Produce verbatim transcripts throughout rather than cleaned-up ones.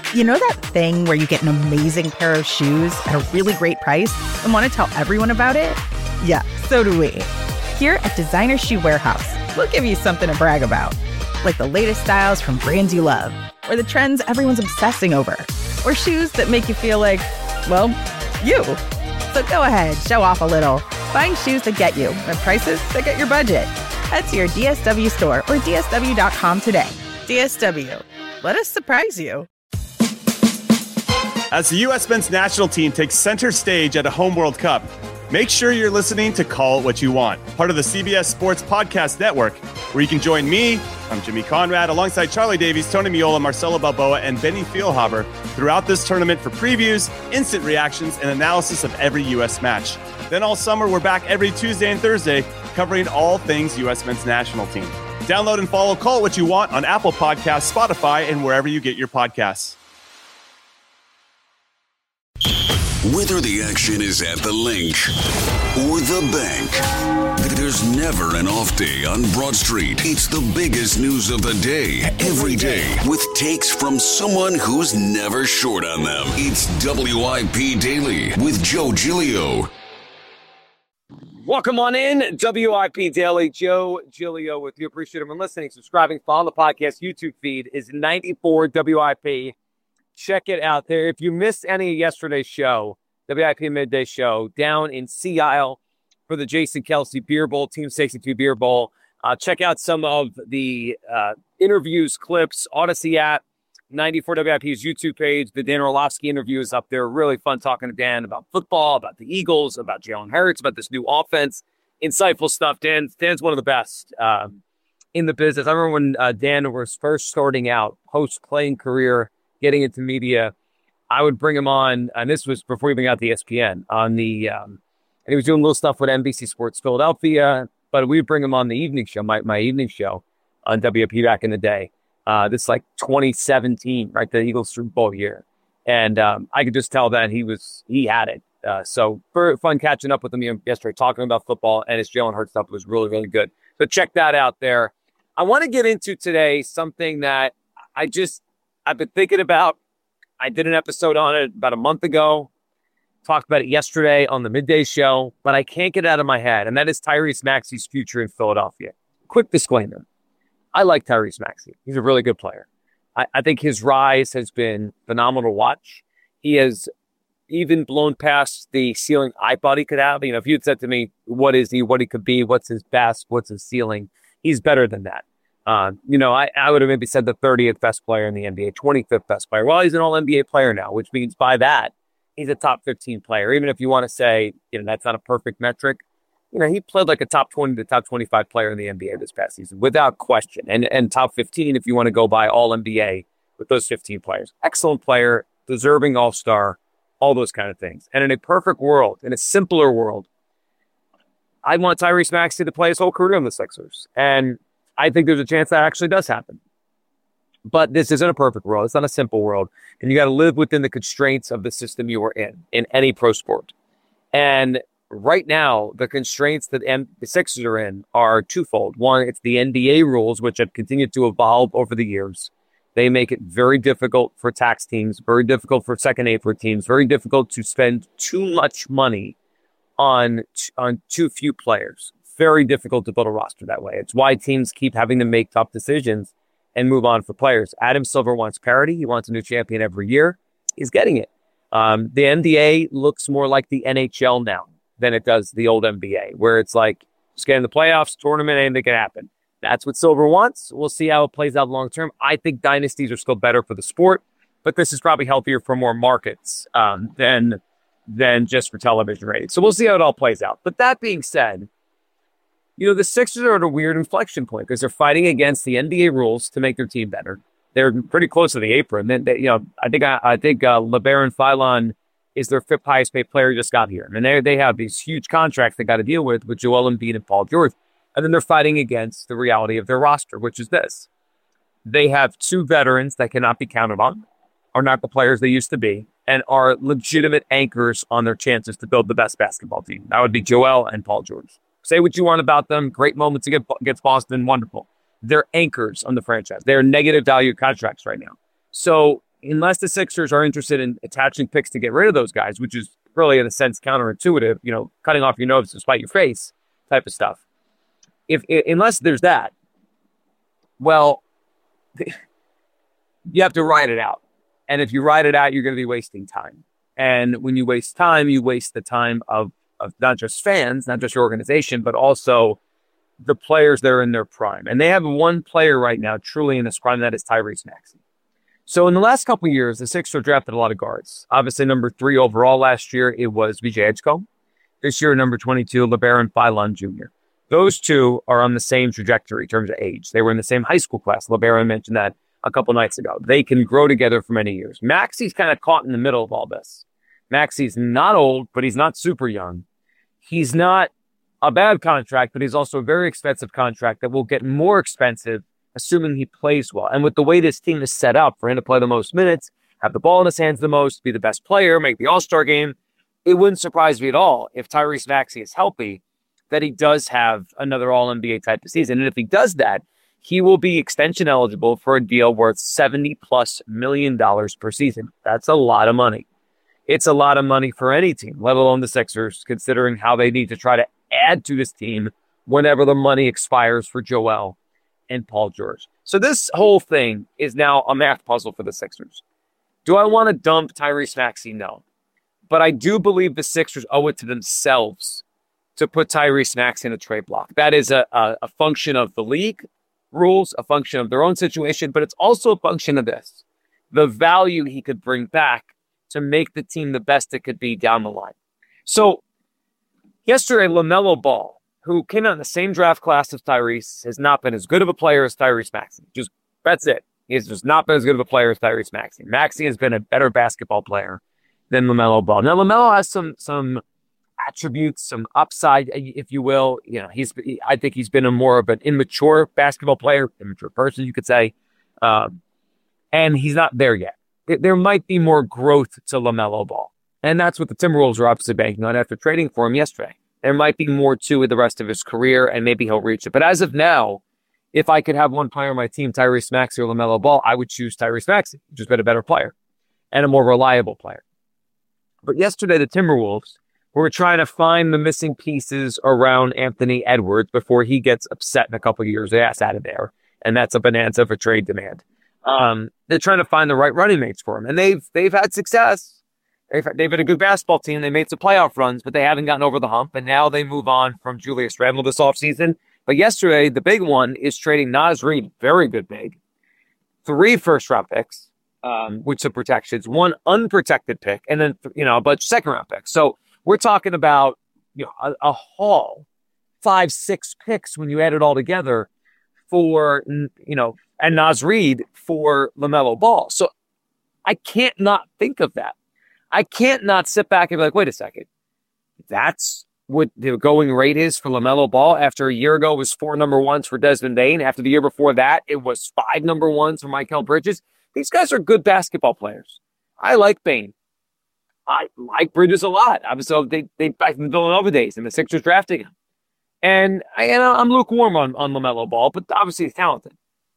You know that thing where you get an amazing pair of shoes at a really great price and want to tell everyone about it? Yeah, so do we. Here at Designer Shoe Warehouse, we'll give you something to brag about, like the latest styles from brands you love, or the trends everyone's obsessing over, or shoes that make you feel like, well, you. So go ahead, show off a little. Find shoes that get you at prices that get your budget. Head to your D S W store or D S W dot com today. D S W, let us surprise you. As the U S men's national team takes center stage at a home World Cup, make sure you're listening to Call It What You Want, part of the C B S Sports Podcast Network, where you can join me, I'm Jimmy Conrad, alongside Charlie Davies, Tony Miola, Marcelo Balboa, and Benny Feilhaber throughout this tournament for previews, instant reactions, and analysis of every U S match. Then all summer, we're back every Tuesday and Thursday, covering all things U S men's national team. Download and follow Call It What You Want on Apple Podcasts, Spotify, and wherever you get your podcasts. Whether the action is at the link or the bank, there's never an off day on Broad Street. It's the biggest news of the day, every day, with takes from someone who's never short on them. It's W I P Daily with Joe Giglio. Welcome on in, W I P Daily. Joe Giglio with you. Appreciate everyone listening, subscribing, following the podcast. YouTube feed is ninety-four W I P. Check it out there. If you missed any of yesterday's show, W I P Midday Show, down in Sea Isle for the Jason Kelsey Beer Bowl, Team sixty-two Beer Bowl. Uh, check out some of the uh, interviews, clips, Odyssey app, ninety-four W I P's YouTube page. The Dan Orlovsky interview is up there. Really fun talking to Dan about football, about the Eagles, about Jalen Hurts, about this new offense. Insightful stuff. Dan, Dan's one of the best um, in the business. I remember when uh, Dan was first starting out, post-playing career, getting into media, I would bring him on, and this was before he even got the E S P N, on the, um, and he was doing little stuff with N B C Sports Philadelphia, but we would bring him on the evening show, my, my evening show on W I P back in the day. Uh, this is like twenty seventeen, right, the Eagles Super Bowl year. And um, I could just tell that he was, he had it. Uh, so very fun catching up with him yesterday, talking about football, and his Jalen Hurts stuff was really, really good. So check that out there. I want to get into today something that I just, I've been thinking about. I did an episode on it about a month ago, talked about it yesterday on the midday show, but I can't get it out of my head, and that is Tyrese Maxey's future in Philadelphia. Quick disclaimer. I like Tyrese Maxey. He's a really good player. I, I think his rise has been phenomenal to watch. He has even blown past the ceiling I thought he could have. You know, if you had said to me, what is he, what he could be, what's his best, what's his ceiling, he's better than that. Uh, you know, I, I would have maybe said the thirtieth best player in the N B A, twenty-fifth best player. Well, he's an all N B A player now, which means by that, he's a top fifteen player. Even if you want to say, you know, that's not a perfect metric, you know, he played like a top twenty to top twenty-five player in the N B A this past season, without question. And and top fifteen, if you want to go by all N B A with those fifteen players. Excellent player, deserving all-star, all those kind of things. And in a perfect world, in a simpler world, I want Tyrese Maxey to play his whole career on the Sixers. And I think there's a chance that actually does happen. But this isn't a perfect world. It's not a simple world. And you got to live within the constraints of the system you are in, in any pro sport. And right now, the constraints that M- the Sixers are in are twofold. One, it's the N B A rules, which have continued to evolve over the years. They make it very difficult for tax teams, very difficult for second apron teams, very difficult to spend too much money on, on too few players. Very difficult to build a roster that way. It's why teams keep having to make tough decisions and move on for players. Adam Silver wants parity. He wants a new champion every year. He's getting it. Um, the N B A looks more like the N H L now than it does the old N B A, where it's like, just get in the playoffs, tournament, anything can happen. That's what Silver wants. We'll see how it plays out long term. I think dynasties are still better for the sport, but this is probably healthier for more markets um, than, than just for television ratings. So we'll see how it all plays out. But that being said, you know, the Sixers are at a weird inflection point because they're fighting against the N B A rules to make their team better. They're pretty close to the apron. Then, they, you know, I think I, I think uh, LeBaron Philon is their fifth highest paid player just got here, and they they have these huge contracts they got to deal with with Joel Embiid and Paul George, and then they're fighting against the reality of their roster, which is this: they have two veterans that cannot be counted on, are not the players they used to be, and are legitimate anchors on their chances to build the best basketball team. That would be Joel and Paul George. Say what you want about them. Great moments against Boston. Wonderful. They're anchors on the franchise. They're negative value contracts right now. So unless the Sixers are interested in attaching picks to get rid of those guys, which is really in a sense counterintuitive, you know, cutting off your nose to spite your face type of stuff. If, if unless there's that, well, you have to ride it out. And if you ride it out, you're going to be wasting time. And when you waste time, you waste the time of, of not just fans, not just your organization, but also the players that are in their prime. And they have one player right now truly in his prime, that is Tyrese Maxey. So in the last couple of years, the Sixers drafted a lot of guards. Obviously, number three overall last year, it was V J Edgecombe. This year, number twenty-two, LeBaron Philon Junior Those two are on the same trajectory in terms of age. They were in the same high school class. LeBaron mentioned that a couple nights ago. They can grow together for many years. Maxey's kind of caught in the middle of all this. Maxey's not old, but he's not super young. He's not a bad contract, but he's also a very expensive contract that will get more expensive assuming he plays well. And with the way this team is set up for him to play the most minutes, have the ball in his hands the most, be the best player, make the All-Star game, it wouldn't surprise me at all if Tyrese Maxey is healthy, that he does have another All N B A type of season. And if he does that, he will be extension eligible for a deal worth seventy plus million dollars per season. That's a lot of money. It's a lot of money for any team, let alone the Sixers, considering how they need to try to add to this team whenever the money expires for Joel and Paul George. So this whole thing is now a math puzzle for the Sixers. Do I want to dump Tyrese Maxey? No. But I do believe the Sixers owe it to themselves to put Tyrese Maxey in a trade block. That is a, a, a function of the league rules, a function of their own situation, but it's also a function of this, the value he could bring back to make the team the best it could be down the line. So yesterday, LaMelo Ball, who came out in the same draft class as Tyrese, has not been as good of a player as Tyrese Maxey. Just that's it. He's just not been as good of a player as Tyrese Maxey. Maxey has been a better basketball player than LaMelo Ball. Now, LaMelo has some some attributes, some upside, if you will. You know, he's I think he's been a more of an immature basketball player, immature person, you could say. Um, and he's not there yet. There might be more growth to LaMelo Ball. And that's what the Timberwolves are obviously banking on after trading for him yesterday. There might be more to the rest of his career, and maybe he'll reach it. But as of now, if I could have one player on my team, Tyrese Maxey or LaMelo Ball, I would choose Tyrese Maxey, who's been a better player and a more reliable player. But yesterday, the Timberwolves were trying to find the missing pieces around Anthony Edwards before he gets upset in a couple of years' ass out of there. And that's a bonanza for trade demand. Um, they're trying to find the right running mates for him. And they've they've had success. They've, they've been a good basketball team. They made some playoff runs, but they haven't gotten over the hump. And now they move on from Julius Randle this offseason. But yesterday, the big one is trading Naz Reid, very good big, three first-round picks, um, with some protections, one unprotected pick, and then, you know, a bunch of second-round picks. So we're talking about, you know, a, a haul, five, six picks when you add it all together for, you know, and Naz Reid for LaMelo Ball. So I can't not think of that. I can't not sit back and be like, wait a second. That's what the going rate is for LaMelo Ball. After a year ago, it was four number ones for Desmond Bane. After the year before that, it was five number ones for Mikal Bridges. These guys are good basketball players. I like Bane. I like Bridges a lot. Obviously, they, they back in the Villanova days, and the Sixers drafting him. And, I, and I'm lukewarm on, on LaMelo Ball, but obviously he's talented.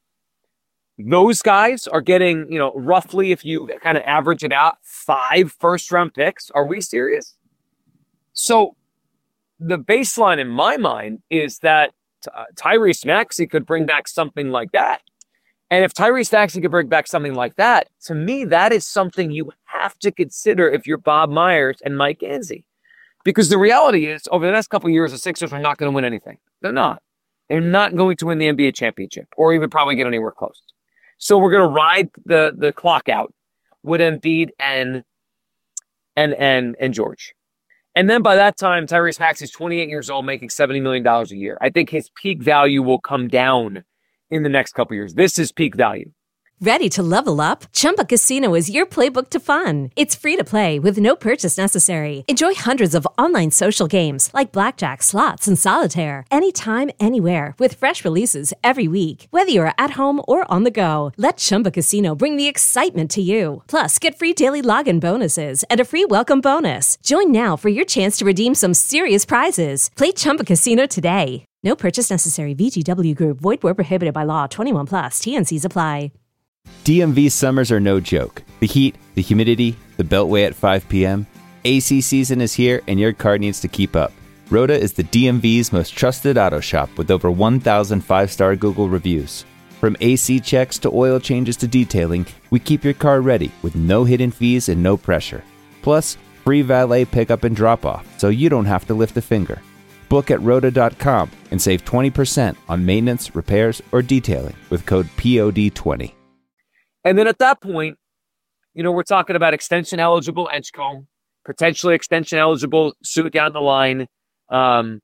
Those guys are getting, you know, roughly, if you kind of average it out, five first-round picks. Are we serious? So the baseline in my mind is that uh, Tyrese Maxey could bring back something like that. And if Tyrese Maxey could bring back something like that, to me, that is something you have to consider if you're Bob Myers and Mike Gansey. Because the reality is, over the next couple of years, the Sixers are not going to win anything. They're not. They're not going to win the N B A championship or even probably get anywhere close. So we're going to ride the, the clock out with Embiid and, and, and, and George. And then by that time, Tyrese Maxey's twenty-eight years old, making seventy million dollars a year. I think his peak value will come down in the next couple of years. This is peak value. Ready to level up? Chumba Casino is your playbook to fun. It's free to play with no purchase necessary. Enjoy hundreds of online social games like blackjack, slots, and solitaire anytime, anywhere with fresh releases every week. Whether you're at home or on the go, let Chumba Casino bring the excitement to you. Plus, get free daily login bonuses and a free welcome bonus. Join now for your chance to redeem some serious prizes. Play Chumba Casino today. No purchase necessary. V G W Group. Void where prohibited by law. twenty-one plus. T N Cs apply. D M V summers are no joke. The heat, the humidity, the beltway at five p.m. A C season is here and your car needs to keep up. Roda is the D M V's most trusted auto shop with over one thousand five-star Google reviews. From A C checks to oil changes to detailing, we keep your car ready with no hidden fees and no pressure. Plus, free valet pickup and drop-off so you don't have to lift a finger. Book at Roda dot com and save twenty percent on maintenance, repairs, or detailing with code P O D twenty. And then at that point, you know, we're talking about extension eligible Edgecombe, potentially extension eligible suit down the line, um,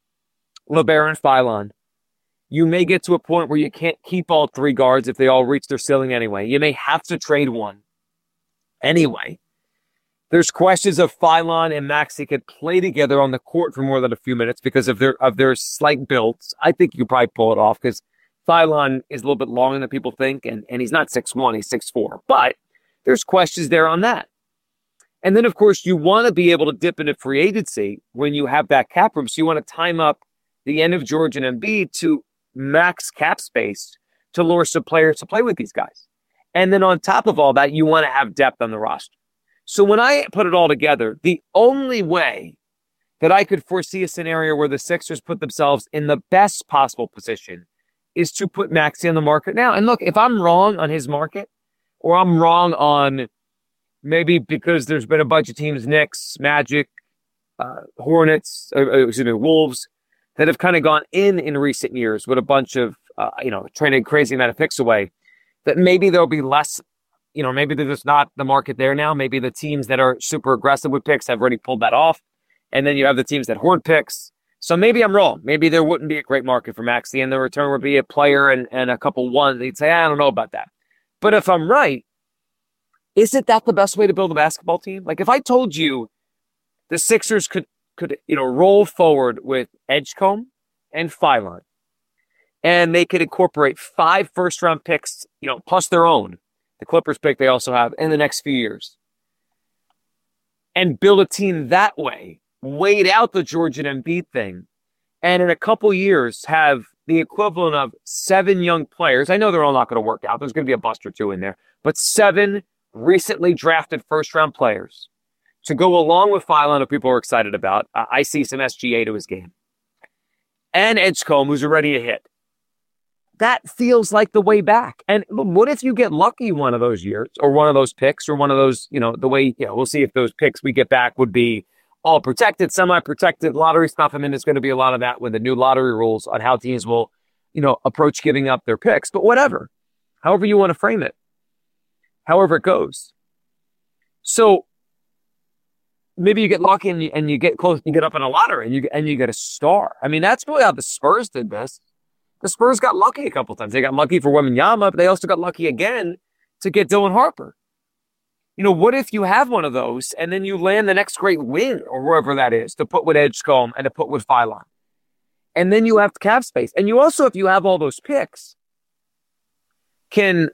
LeBaron Philon. You may get to a point where you can't keep all three guards if they all reach their ceiling anyway. You may have to trade one anyway. There's questions of Philon and Maxey could play together on the court for more than a few minutes because of their of their slight builds. I think you could probably pull it off because Philon is a little bit longer than people think, and, and he's not six one, he's six four. But there's questions there on that. And then, of course, you want to be able to dip into free agency when you have that cap room. So you want to time up the end of George and Embiid to max cap space to lure some players to play with these guys. And then on top of all that, you want to have depth on the roster. So when I put it all together, the only way that I could foresee a scenario where the Sixers put themselves in the best possible position is to put Maxey on the market now. And look, if I'm wrong on his market, or I'm wrong on maybe because there's been a bunch of teams, Knicks, Magic, uh, Hornets, uh, excuse me, Wolves, that have kind of gone in in recent years with a bunch of, uh, you know, trading crazy amount of picks away, that maybe there'll be less, you know, maybe there's just not the market there now. Maybe the teams that are super aggressive with picks have already pulled that off. And then you have the teams that hoard picks. So maybe I'm wrong. Maybe there wouldn't be a great market for Maxey, and the return would be a player and, and a couple ones. They'd say, I don't know about that. But if I'm right, isn't that the best way to build a basketball team? Like if I told you the Sixers could, could you know, roll forward with Edgecombe and Philon, and they could incorporate five first-round picks, you know, plus their own, the Clippers pick they also have, in the next few years, and build a team that way, wait out the George and Embiid thing, and in a couple years have the equivalent of seven young players. I know they're all not going to work out. There's going to be a bust or two in there, but seven recently drafted first-round players to go along with Philon, who people are excited about. Uh, I see some S G A to his game. And Edgecombe, who's already a hit. That feels like the way back. And what if you get lucky one of those years, or one of those picks, or one of those, you know, the way, you know, we'll see if those picks we get back would be all protected, semi-protected, lottery stuff. I mean, there's going to be a lot of that with the new lottery rules on how teams will, you know, approach giving up their picks. But whatever, however you want to frame it, however it goes. So maybe you get lucky and you, and you get close, you get up in a lottery and you and you get a star. I mean, that's really how the Spurs did this. The Spurs got lucky a couple times. They got lucky for Wembanyama, but they also got lucky again to get Dylan Harper. You know, what if you have one of those and then you land the next great wing or wherever that is to put with Edgecombe and to put with Philon? And then you have cap space. And you also, if you have all those picks, can,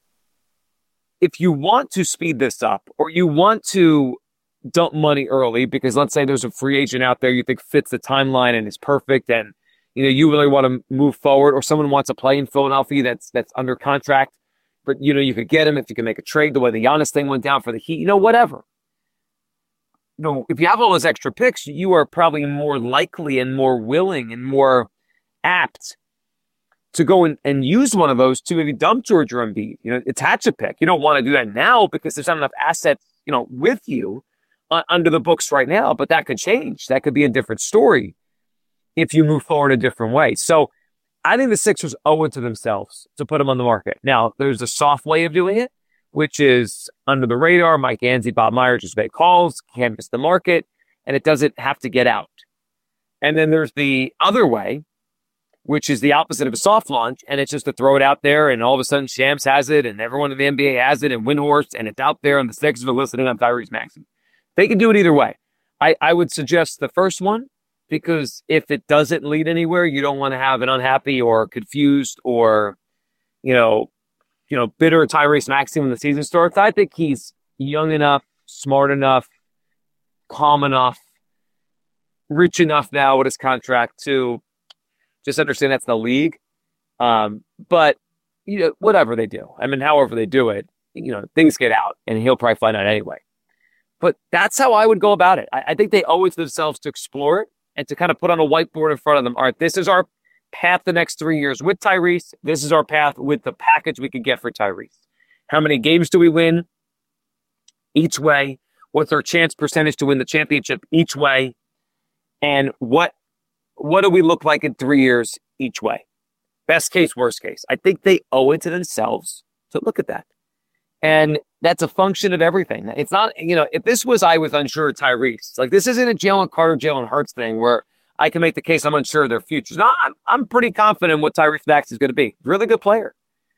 if you want to speed this up or you want to dump money early, because let's say there's a free agent out there you think fits the timeline and is perfect, and you know you really want to move forward, or someone wants to play in Philadelphia that's that's under contract, but you know you could get him if you can make a trade the way the Giannis thing went down for the Heat, you know, whatever. You know, if you have all those extra picks, you are probably more likely and more willing and more apt to go in and use one of those to maybe dump George or Embiid, you know, attach a pick. You don't want to do that now because there's not enough assets, you know, with you uh, under the books right now, but that could change. That could be a different story if you move forward a different way. So I think the Sixers owe it to themselves to put him on the market. Now, there's a soft way of doing it, which is under the radar. Mike Anzi, Bob Myers just make calls, canvass the market, and it doesn't have to get out. And then there's the other way, which is the opposite of a soft launch, and it's just to throw it out there, and all of a sudden Shams has it, and everyone in the N B A has it, and Windhorst, and it's out there, and the Sixers are listening on Tyrese Maxey. They can do it either way. I, I would suggest the first one, because if it doesn't lead anywhere, you don't want to have an unhappy or confused or, you know, you know, bitter Tyrese Maxey when the season starts. I think he's young enough, smart enough, calm enough, rich enough now with his contract to just understand that's the league. Um, but, you know, whatever they do. I mean, however they do it, you know, things get out and he'll probably find out anyway. But that's how I would go about it. I, I think they owe it to themselves to explore it and to kind of put on a whiteboard in front of them. All right, this is our path the next three years with Tyrese. This is our path with the package we could get for Tyrese. How many games do we win each way? What's our chance percentage to win the championship each way? And what what do we look like in three years each way? Best case, worst case. I think they owe it to themselves to look at that. And that's a function of everything. It's not, you know, if this was I was unsure of Tyrese, like this isn't a Jalen Carter, Jalen Hurts thing where I can make the case I'm unsure of their futures. No, I'm, I'm pretty confident what Tyrese Maxey is going to be. Really good player.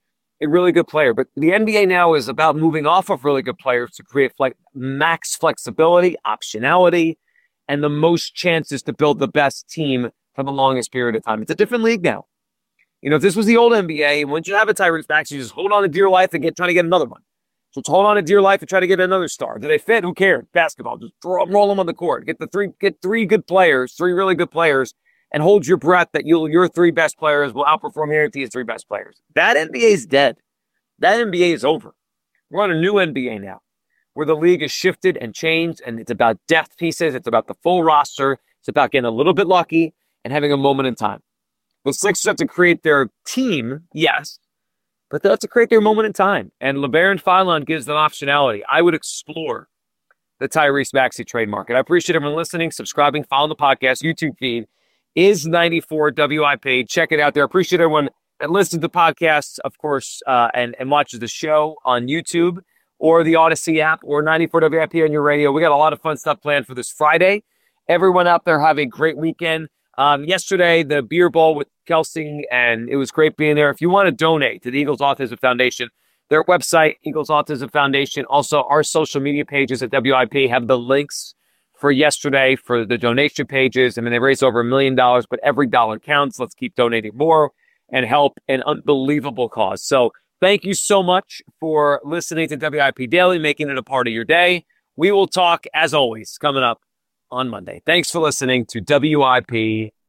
A really good player. But the N B A now is about moving off of really good players to create flex, max flexibility, optionality, and the most chances to build the best team for the longest period of time. It's a different league now. You know, if this was the old N B A, once you have a Tyrese Maxey, you just hold on to dear life and get trying to get another one. So let's hold on to dear life and try to get another star. Do they fit? Who cares? Basketball. Just throw, roll them on the court. Get the three, get three good players, three really good players, and hold your breath that you'll, your three best players will outperform your team's three best players. That N B A is dead. That N B A is over. We're on a new N B A now, where the league has shifted and changed, and it's about depth pieces. It's about the full roster. It's about getting a little bit lucky and having a moment in time. The Sixers have to create their team, yes, but they have to create their moment in time. And LeBaron Philon gives them optionality. I would explore the Tyrese Maxey trade market. I appreciate everyone listening, subscribing, following the podcast. YouTube feed is ninety-four W I P. Check it out there. I appreciate everyone that listens to the podcast, of course, uh, and, and watches the show on YouTube or the Odyssey app or ninety-four W I P on your radio. We got a lot of fun stuff planned for this Friday. Everyone out there have a great weekend. Um, yesterday, the beer bowl with Kelsey, and it was great being there. If you want to donate to the Eagles Autism Foundation, their website, Eagles Autism Foundation, also our social media pages at W I P have the links for yesterday for the donation pages. I mean, they raised over a million dollars, but every dollar counts. Let's keep donating more and help an unbelievable cause. So thank you so much for listening to W I P Daily, making it a part of your day. We will talk, as always, coming up on Monday. Thanks for listening to W I P